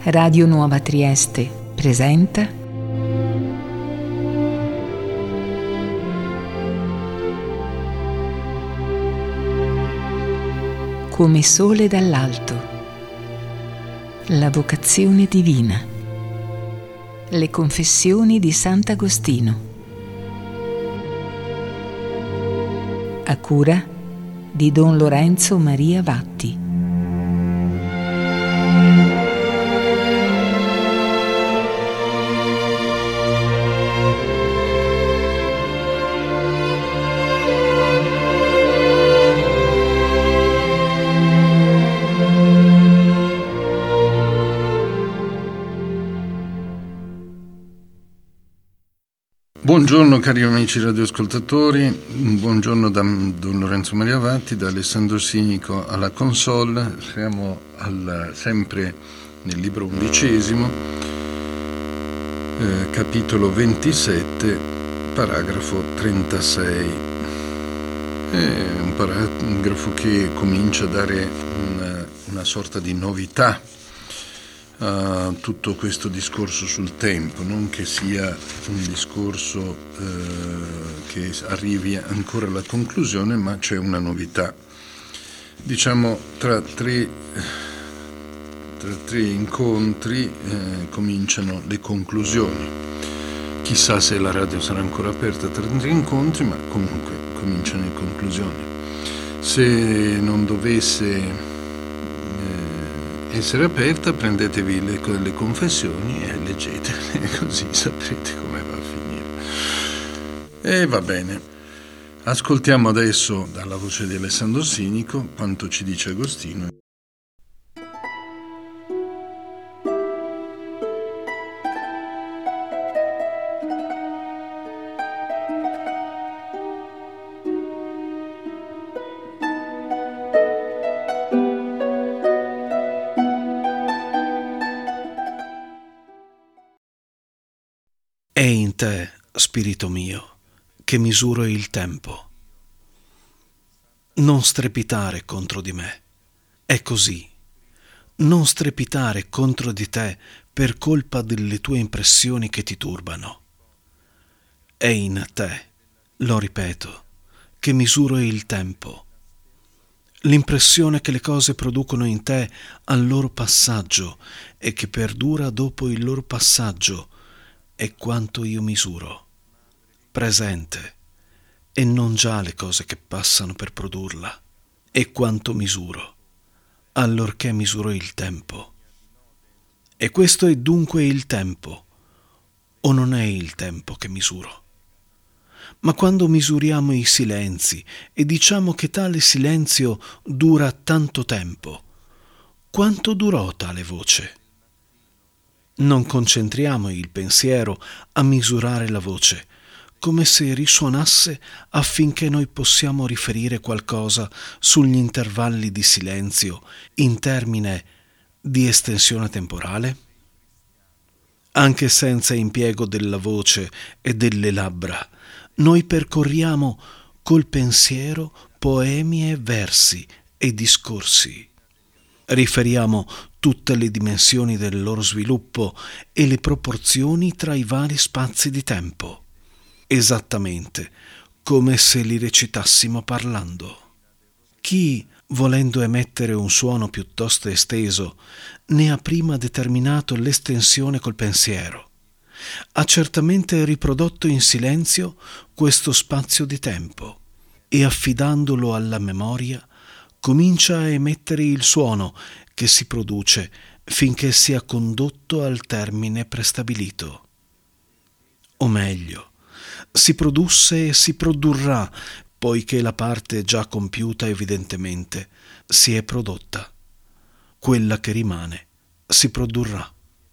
Radio Nuova Trieste presenta Come sole dall'alto, la vocazione divina, le confessioni di Sant'Agostino, a cura di Don Lorenzo Maria Vatti. Buongiorno cari amici radioascoltatori, buongiorno da Don Lorenzo Maria Vatti, da Alessandro Sinico alla console. Siamo sempre nel libro 11, capitolo 27, paragrafo 36. È un paragrafo che comincia a dare una sorta di novità a tutto questo discorso sul tempo, non che sia un discorso che arrivi ancora alla conclusione, ma c'è una novità. Diciamo tra tre incontri cominciano le conclusioni. Chissà se la radio sarà ancora aperta tra tre incontri, ma comunque cominciano le conclusioni. Se non dovesse essere aperta, prendetevi le confessioni e leggetele, così saprete come va a finire. E va bene. Ascoltiamo adesso dalla voce di Alessandro Sinico quanto ci dice Agostino. È in te, spirito mio, che misuro il tempo. Non strepitare contro di me. È così. Non strepitare contro di te per colpa delle tue impressioni che ti turbano. È in te, lo ripeto, che misuro il tempo. L'impressione che le cose producono in te al loro passaggio e che perdura dopo il loro passaggio è quanto io misuro, presente, e non già le cose che passano per produrla, è quanto misuro, allorché misuro il tempo. E questo è dunque il tempo, o non è il tempo che misuro? Ma quando misuriamo i silenzi e diciamo che tale silenzio dura tanto tempo, quanto durò tale voce? Non concentriamo il pensiero a misurare la voce, come se risuonasse affinché noi possiamo riferire qualcosa sugli intervalli di silenzio in termine di estensione temporale? Anche senza impiego della voce e delle labbra, noi percorriamo col pensiero poemi e versi e discorsi. Riferiamo tutte le dimensioni del loro sviluppo e le proporzioni tra i vari spazi di tempo, esattamente come se li recitassimo parlando. Chi, volendo emettere un suono piuttosto esteso, ne ha prima determinato l'estensione col pensiero, ha certamente riprodotto in silenzio questo spazio di tempo e, affidandolo alla memoria, comincia a emettere il suono che si produce finché sia condotto al termine prestabilito. O meglio, si produsse e si produrrà, poiché la parte già compiuta evidentemente si è prodotta. Quella che rimane si produrrà.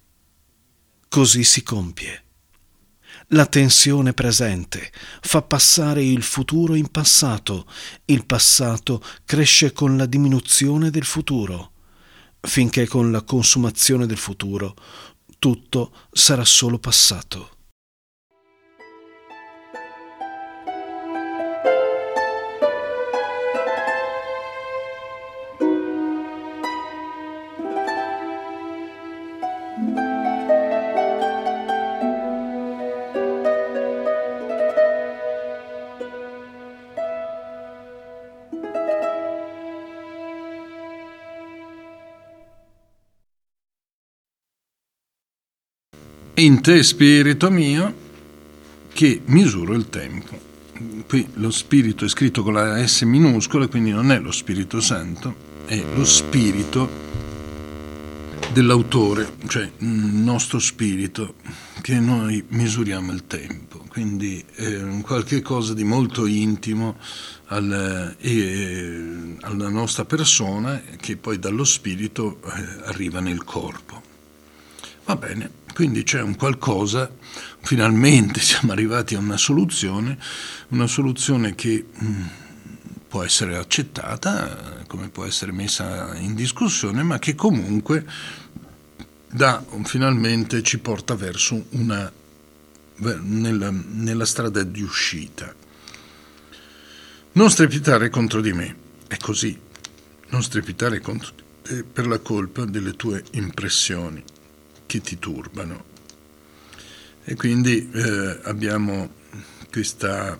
Così si compie. La tensione presente fa passare il futuro in passato, il passato cresce con la diminuzione del futuro, finché con la consumazione del futuro tutto sarà solo passato. in te, spirito mio, che misuro il tempo. Qui lo spirito è scritto con la S minuscola, quindi non è lo Spirito Santo, è lo spirito dell'autore, cioè il nostro spirito, che noi misuriamo il tempo. Quindi è un qualche cosa di molto intimo alla nostra persona, che poi dallo spirito arriva nel corpo. Va bene, quindi c'è un qualcosa, finalmente siamo arrivati a una soluzione che può essere accettata, come può essere messa in discussione, ma che comunque finalmente ci porta verso nella strada di uscita. Non strepitare contro di me, è così, non strepitare contro di te per la colpa delle tue impressioni che ti turbano. E quindi abbiamo questa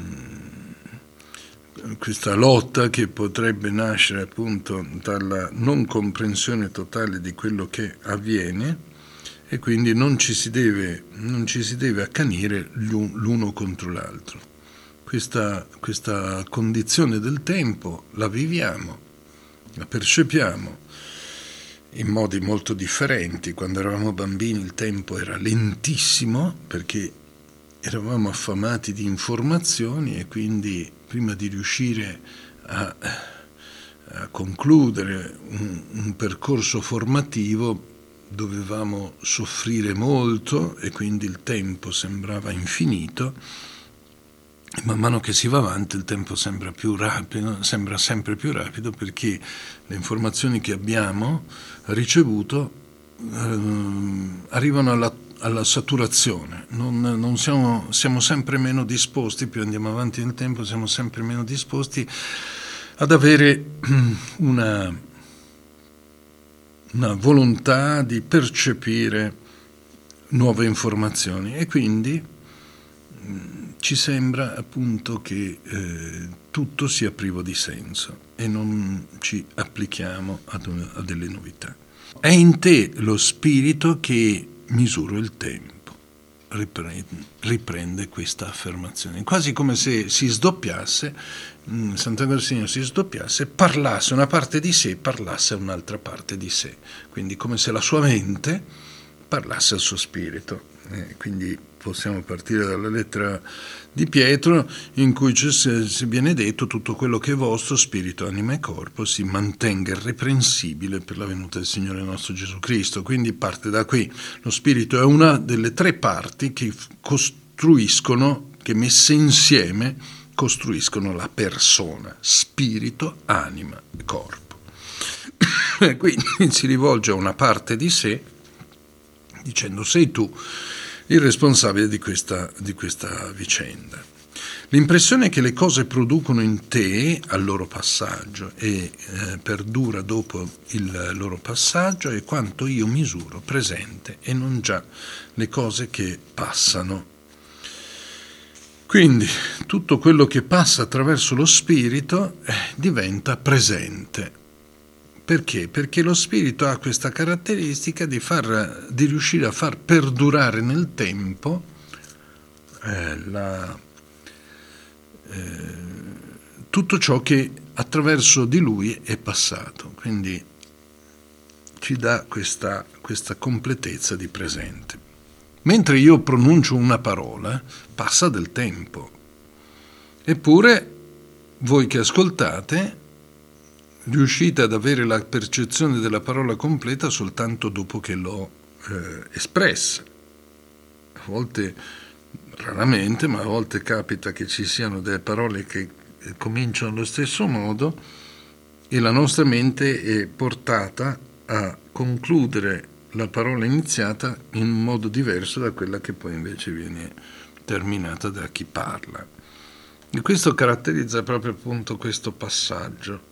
lotta che potrebbe nascere appunto dalla non comprensione totale di quello che avviene, e quindi non ci si deve accanire l'uno contro l'altro. Questa condizione del tempo la viviamo, la percepiamo in modi molto differenti. Quando eravamo bambini il tempo era lentissimo perché eravamo affamati di informazioni, e quindi prima di riuscire a concludere un percorso formativo dovevamo soffrire molto, e quindi il tempo sembrava infinito. Man mano che si va avanti il tempo sembra sempre più rapido, perché le informazioni che abbiamo ricevuto arrivano alla saturazione. Siamo sempre meno disposti, più andiamo avanti nel tempo, siamo sempre meno disposti ad avere una volontà di percepire nuove informazioni, e quindi ci sembra appunto che tutto sia privo di senso e non ci applichiamo a delle novità. È in te lo spirito che misuro il tempo. Riprende questa affermazione, quasi come se si sdoppiasse, Sant'Agostino si sdoppiasse, parlasse una parte di sé, parlasse un'altra parte di sé, quindi come se la sua mente parlasse al suo spirito. Quindi possiamo partire dalla lettera di Pietro, in cui si viene detto: tutto quello che è vostro, spirito, anima e corpo, si mantenga irreprensibile per la venuta del Signore nostro Gesù Cristo. Quindi parte da qui. Lo spirito è una delle tre parti che messe insieme costruiscono la persona: spirito, anima e corpo. Quindi si rivolge a una parte di sé dicendo: sei tu il responsabile di questa vicenda. L'impressione che le cose producono in te al loro passaggio e perdura dopo il loro passaggio è quanto io misuro presente, e non già le cose che passano. Quindi tutto quello che passa attraverso lo spirito diventa presente. Perché? Perché lo spirito ha questa caratteristica di riuscire a far perdurare nel tempo tutto ciò che attraverso di lui è passato. Quindi ci dà questa completezza di presente. Mentre io pronuncio una parola, passa del tempo. Eppure voi che ascoltate riuscite ad avere la percezione della parola completa soltanto dopo che l'ho espressa. A volte, raramente, ma a volte capita che ci siano delle parole che cominciano allo stesso modo, e la nostra mente è portata a concludere la parola iniziata in un modo diverso da quella che poi invece viene terminata da chi parla. E questo caratterizza proprio appunto questo passaggio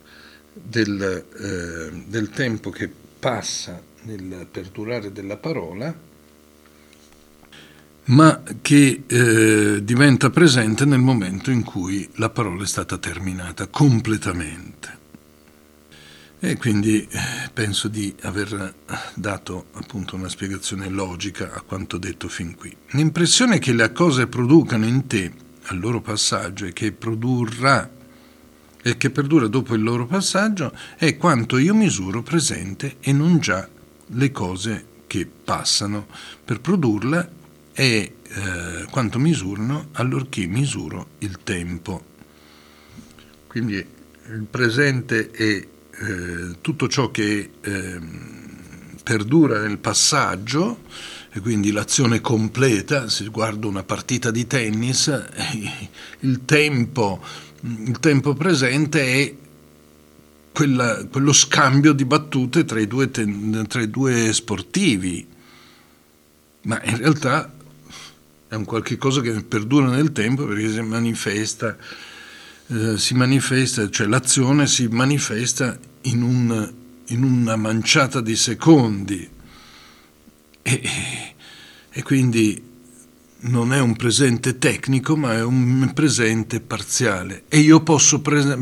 del tempo che passa nel perdurare della parola, ma che diventa presente nel momento in cui la parola è stata terminata completamente. E quindi penso di aver dato appunto una spiegazione logica a quanto detto fin qui. L'impressione che le cose producano in te al loro passaggio e che perdura dopo il loro passaggio è quanto io misuro presente e non già le cose che passano per produrla, è quanto misurano allorché misuro il tempo. Quindi il presente è tutto ciò che perdura nel passaggio, e quindi l'azione completa. Se guardo una partita di tennis, il tempo presente è quello scambio di battute tra i due sportivi, ma in realtà è un qualche cosa che perdura nel tempo, perché si manifesta, cioè l'azione si manifesta in una manciata di secondi, e quindi non è un presente tecnico, ma è un presente parziale, e io posso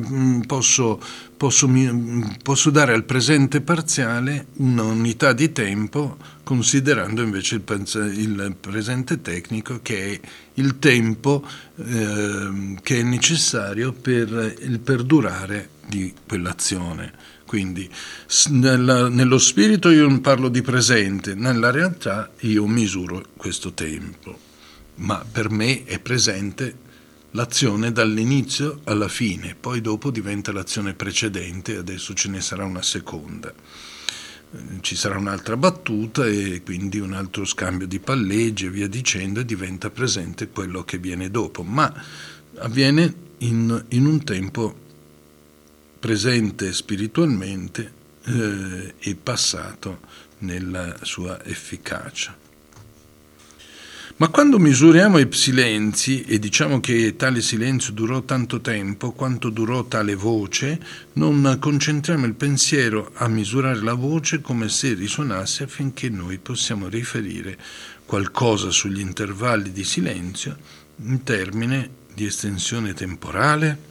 dare al presente parziale un'unità di tempo, considerando invece il presente tecnico, che è il tempo che è necessario per il perdurare di quell'azione. Quindi nello spirito io parlo di presente, nella realtà io misuro questo tempo, ma per me è presente l'azione dall'inizio alla fine, poi dopo diventa l'azione precedente, adesso ce ne sarà una seconda. Ci sarà un'altra battuta e quindi un altro scambio di palleggi e via dicendo, e diventa presente quello che viene dopo, ma avviene in un tempo presente spiritualmente e passato nella sua efficacia. Ma quando misuriamo i silenzi e diciamo che tale silenzio durò tanto tempo quanto durò tale voce, non concentriamo il pensiero a misurare la voce come se risuonasse, affinché noi possiamo riferire qualcosa sugli intervalli di silenzio in termine di estensione temporale.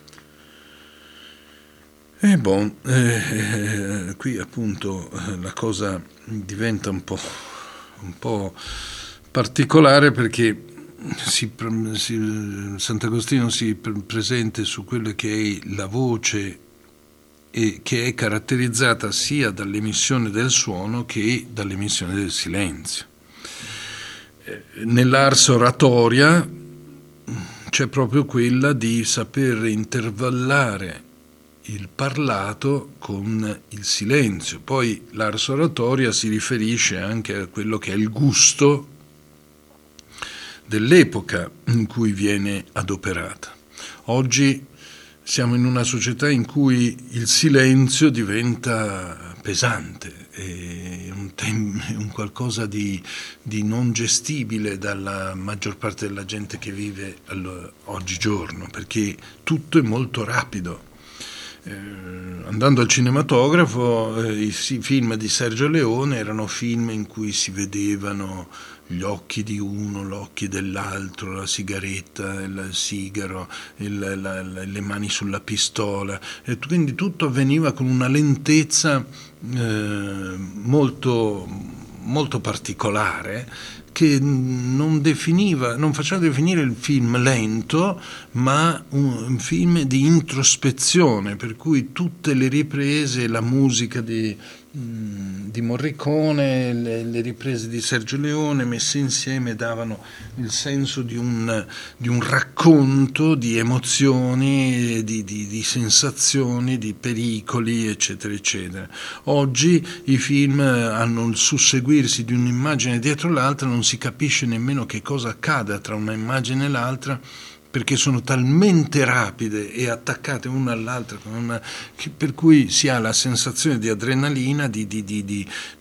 Qui appunto la cosa diventa un po' particolare, perché Sant'Agostino si presenta su quello che è la voce, e che è caratterizzata sia dall'emissione del suono che dall'emissione del silenzio. Nell'ars oratoria c'è proprio quella di saper intervallare il parlato con il silenzio. Poi l'ars oratoria si riferisce anche a quello che è il gusto dell'epoca in cui viene adoperata. Oggi siamo in una società in cui il silenzio diventa pesante, è un qualcosa di non gestibile dalla maggior parte della gente che vive oggigiorno, perché tutto è molto rapido. Andando al cinematografo, i film di Sergio Leone erano film in cui si vedevano gli occhi di uno, gli occhi dell'altro, la sigaretta, il sigaro, le mani sulla pistola, e quindi tutto avveniva con una lentezza molto, molto particolare, che non faceva definire il film lento, ma un film di introspezione, per cui tutte le riprese, la musica di Morricone, le riprese di Sergio Leone messe insieme davano il senso di un racconto di emozioni, di sensazioni, di pericoli, eccetera, eccetera. Oggi i film hanno il susseguirsi di un'immagine dietro l'altra, non si capisce nemmeno che cosa accada tra una immagine e l'altra, perché sono talmente rapide e attaccate una all'altra, per cui si ha la sensazione di adrenalina, di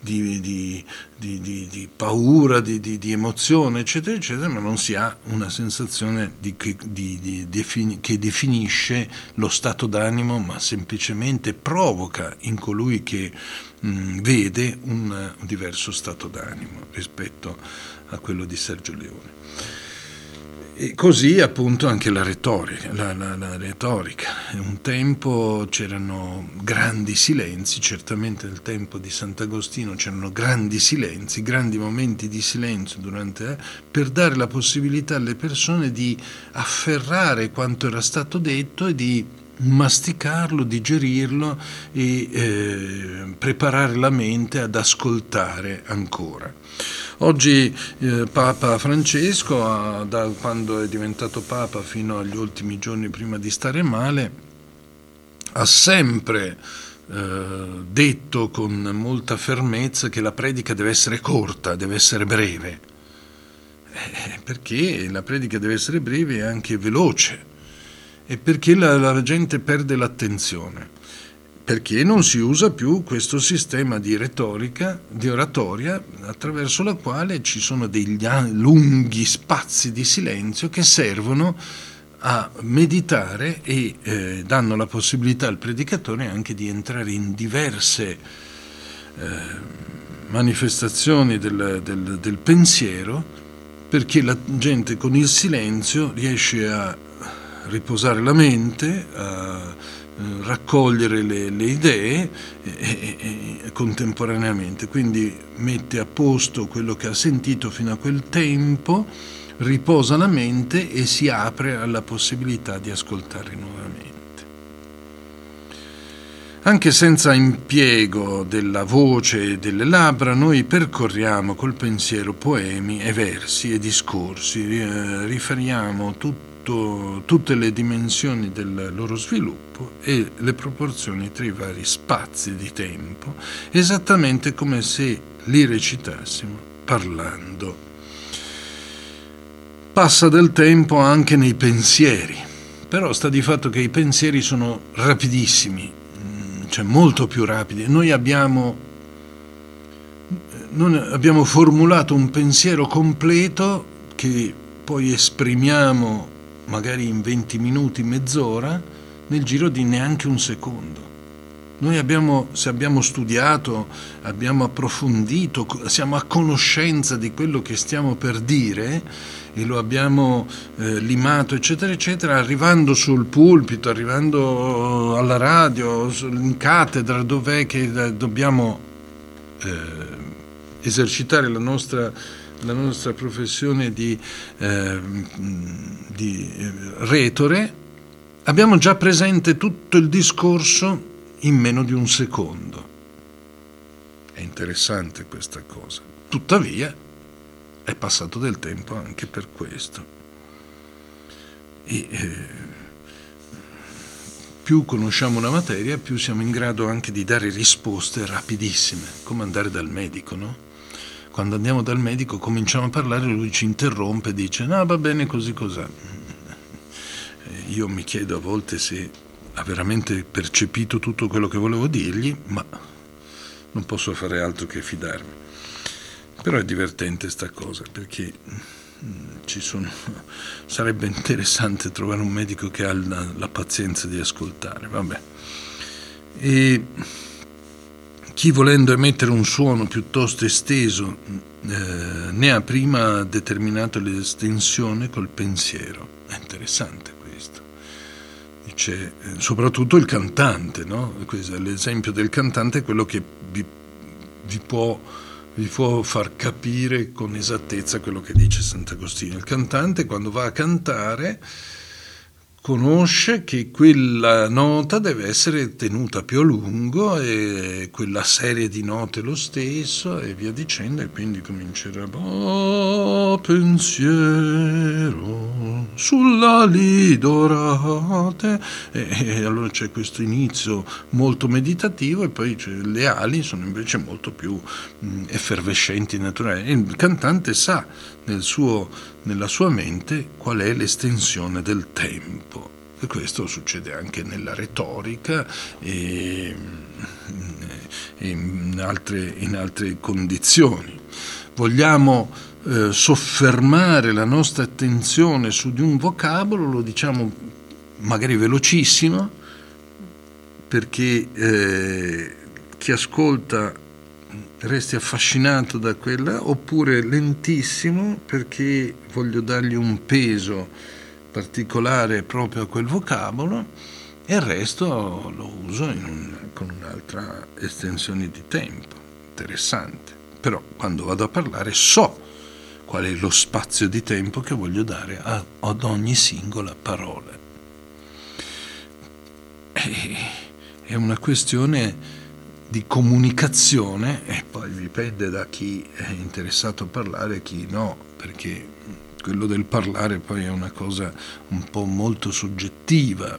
paura, di emozione, eccetera, eccetera, ma non si ha una sensazione che definisce lo stato d'animo, ma semplicemente provoca in colui che vede un diverso stato d'animo rispetto a quello di Sergio Leone. E così appunto anche la retorica. La retorica. Un tempo c'erano grandi silenzi, certamente nel tempo di Sant'Agostino c'erano grandi silenzi, grandi momenti di silenzio per dare la possibilità alle persone di afferrare quanto era stato detto e di masticarlo, digerirlo e preparare la mente ad ascoltare ancora. Oggi Papa Francesco, da quando è diventato Papa fino agli ultimi giorni prima di stare male, ha sempre detto con molta fermezza che la predica deve essere corta, deve essere breve, perché la predica deve essere breve e anche veloce, e perché la gente perde l'attenzione, perché non si usa più questo sistema di retorica, di oratoria, attraverso la quale ci sono degli lunghi spazi di silenzio che servono a meditare e danno la possibilità al predicatore anche di entrare in diverse manifestazioni del pensiero, perché la gente con il silenzio riesce a riposare la mente, a raccogliere le idee contemporaneamente, quindi mette a posto quello che ha sentito fino a quel tempo, riposa la mente e si apre alla possibilità di ascoltare nuovamente. Anche senza impiego della voce e delle labbra, noi percorriamo col pensiero poemi e versi e discorsi, riferiamo tutte le dimensioni del loro sviluppo e le proporzioni tra i vari spazi di tempo, esattamente come se li recitassimo parlando. Passa del tempo anche nei pensieri, però sta di fatto che i pensieri sono rapidissimi, cioè molto più rapidi. Noi abbiamo formulato un pensiero completo che poi esprimiamo magari in 20 minuti, mezz'ora, nel giro di neanche un secondo. Noi se abbiamo studiato, abbiamo approfondito, siamo a conoscenza di quello che stiamo per dire e lo abbiamo limato, eccetera, eccetera, arrivando sul pulpito, arrivando alla radio, in cattedra, dov'è che dobbiamo esercitare la nostra professione di retore, abbiamo già presente tutto il discorso in meno di un secondo. È interessante questa cosa. Tuttavia è passato del tempo anche per questo. E più conosciamo una materia, più siamo in grado anche di dare risposte rapidissime, come andare dal medico, no? Quando andiamo dal medico cominciamo a parlare, lui ci interrompe e dice no, va bene così cos'è. Io mi chiedo a volte se ha veramente percepito tutto quello che volevo dirgli, ma non posso fare altro che fidarmi. Però è divertente sta cosa, perché sarebbe interessante trovare un medico che ha la pazienza di ascoltare, vabbè. E chi, volendo emettere un suono piuttosto esteso, ne ha prima determinato l'estensione col pensiero. È interessante questo. Dice, soprattutto il cantante, no? L'esempio del cantante è quello che vi può far capire con esattezza quello che dice Sant'Agostino. Il cantante, quando va a cantare, conosce che quella nota deve essere tenuta più a lungo e quella serie di note lo stesso e via dicendo, e quindi comincerà pensiero sulla li dorate e allora c'è questo inizio molto meditativo e poi le ali sono invece molto più effervescenti, naturali, e il cantante sa nella sua mente qual è l'estensione del tempo, e questo succede anche nella retorica e in altre condizioni. Vogliamo soffermare la nostra attenzione su di un vocabolo, lo diciamo magari velocissimo, perché chi ascolta resti affascinato da quella, oppure lentissimo perché voglio dargli un peso particolare proprio a quel vocabolo, e il resto lo uso con un'altra estensione di tempo. Interessante. Però quando vado a parlare so qual è lo spazio di tempo che voglio dare ad ogni singola parola. È una questione di comunicazione, e poi dipende da chi è interessato a parlare e chi no, perché quello del parlare poi è una cosa un po' molto soggettiva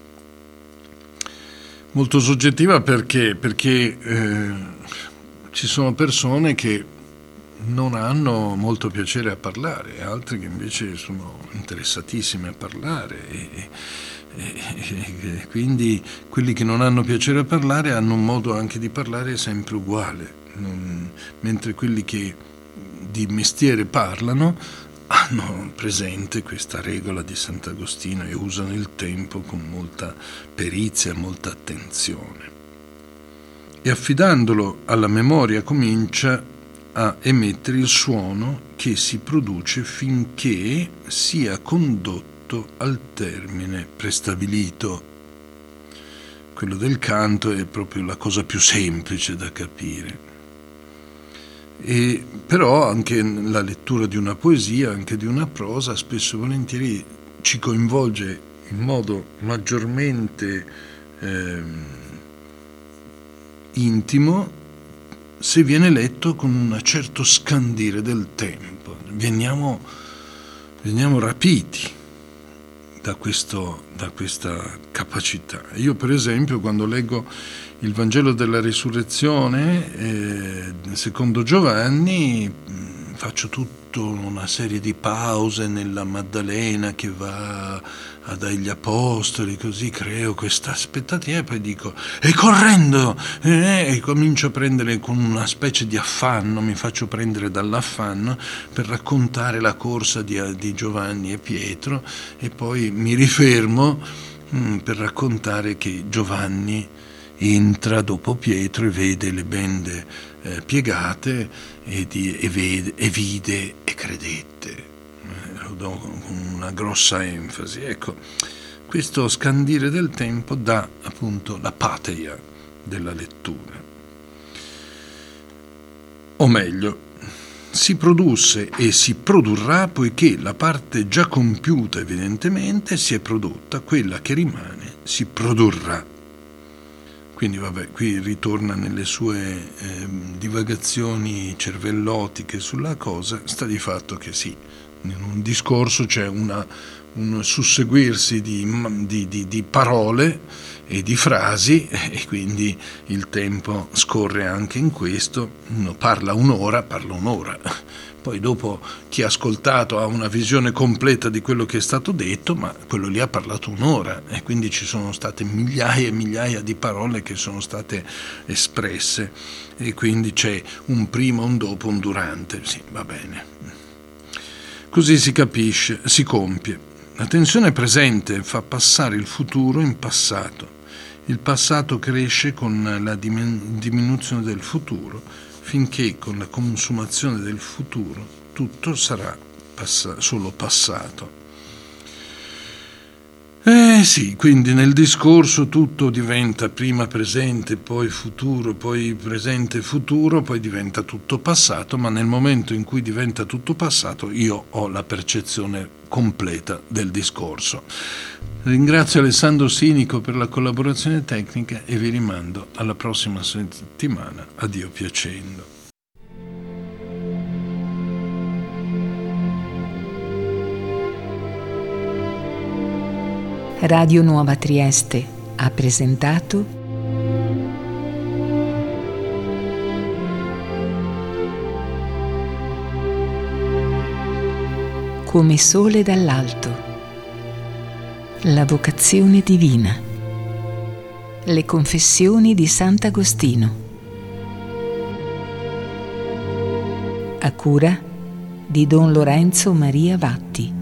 perché ci sono persone che non hanno molto piacere a parlare, e altre che invece sono interessatissime a parlare, e quindi quelli che non hanno piacere a parlare hanno un modo anche di parlare sempre uguale, mentre quelli che di mestiere parlano hanno presente questa regola di Sant'Agostino e usano il tempo con molta perizia e molta attenzione. E affidandolo alla memoria comincia a emettere il suono che si produce finché sia condotto al termine prestabilito. Quello del canto è proprio la cosa più semplice da capire. Però anche la lettura di una poesia, anche di una prosa, spesso e volentieri ci coinvolge in modo maggiormente intimo se viene letto con un certo scandire del tempo. Veniamo rapiti da questa capacità. Io per esempio quando leggo il Vangelo della Risurrezione secondo Giovanni faccio tutta una serie di pause nella Maddalena che va dagli apostoli, così creo questa aspettativa e poi dico e correndo e comincio a prendere con una specie di affanno, mi faccio prendere dall'affanno per raccontare la corsa di Giovanni e Pietro, e poi mi rifermo per raccontare che Giovanni entra dopo Pietro e vede le bende piegate e vide e credette. Lo do con una grossa enfasi. Ecco, questo scandire del tempo dà appunto la patria della lettura. O meglio, si produsse e si produrrà poiché la parte già compiuta evidentemente si è prodotta, quella che rimane si produrrà. Quindi qui ritorna nelle sue divagazioni cervellotiche sulla cosa, sta di fatto che sì, in un discorso c'è un susseguirsi di parole e di frasi, e quindi il tempo scorre anche in questo. Uno parla un'ora. Poi dopo chi ha ascoltato ha una visione completa di quello che è stato detto, ma quello lì ha parlato un'ora, e quindi ci sono state migliaia e migliaia di parole che sono state espresse, e quindi c'è un prima, un dopo, un durante. Sì, va bene. Così si capisce, si compie. La tensione presente fa passare il futuro in passato. Il passato cresce con la diminuzione del futuro, finché con la consumazione del futuro tutto sarà solo passato. Sì, quindi nel discorso tutto diventa prima presente, poi futuro, poi presente futuro, poi diventa tutto passato, ma nel momento in cui diventa tutto passato io ho la percezione completa del discorso. Ringrazio Alessandro Sinico per la collaborazione tecnica e vi rimando alla prossima settimana. A Dio piacendo. Radio Nuova Trieste ha presentato Come sole dall'alto, la vocazione divina, le confessioni di Sant'Agostino, a cura di Don Lorenzo Maria Vatti.